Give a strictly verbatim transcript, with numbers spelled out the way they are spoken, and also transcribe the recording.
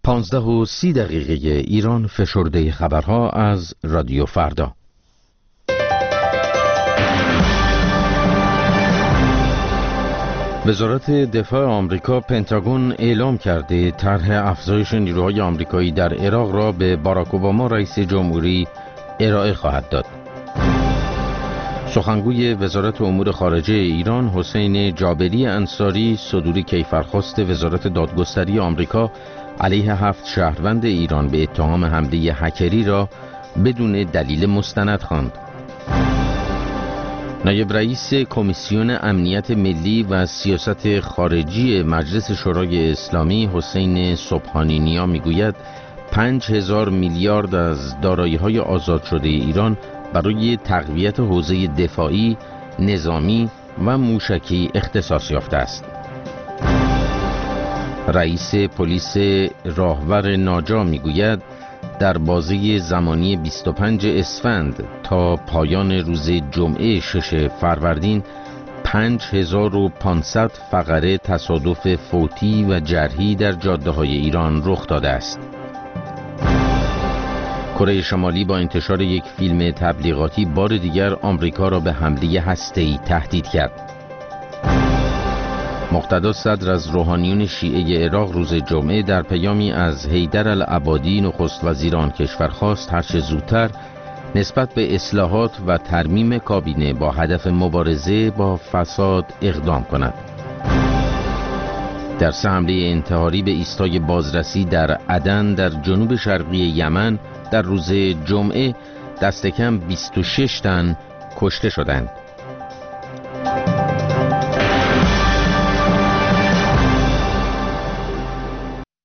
پانزده و سی دقیقه ایران، فشرده خبرها از رادیو فردا. وزارت دفاع آمریکا پنتاگون اعلام کرده طرح افزایش نیروهای آمریکایی در عراق را به باراک اوباما رئیس جمهوری ارائه خواهد داد. سخنگوی وزارت امور خارجه ایران حسین جابری انصاری صدور کیفرخواست وزارت دادگستری آمریکا علیه هفت شهروند ایران به اتهام حمله هکری را بدون دلیل مستند خواند. نایب رئیس کمیسیون امنیت ملی و سیاست خارجی مجلس شورای اسلامی حسین سبحانی نیا میگوید پنج هزار میلیارد از دارایی‌های آزاد شده ایران برای تقویت حوزه دفاعی، نظامی و موشکی اختصاص یافته است. رئیس پلیس راهور ناجا میگوید در بازه زمانی بیست و پنج اسفند تا پایان روز جمعه شش فروردین پنج هزار و پانصد فقره تصادف فوتی و جرحی در جاده‌های ایران رخ داده است. کره شمالی با انتشار یک فیلم تبلیغاتی بار دیگر آمریکا را به حمله هسته‌ای تهدید کرد. مقتدا صدر از روحانیون شیعه عراق روز جمعه در پیامی از حیدر العبادی نخست وزیر آن کشور خواست هرچه زودتر نسبت به اصلاحات و ترمیم کابینه با هدف مبارزه با فساد اقدام کند. در سه حمله انتحاری به ایستگاه بازرسی در عدن در جنوب شرقی یمن در روز جمعه دست کم بیست و شش تن کشته شدند.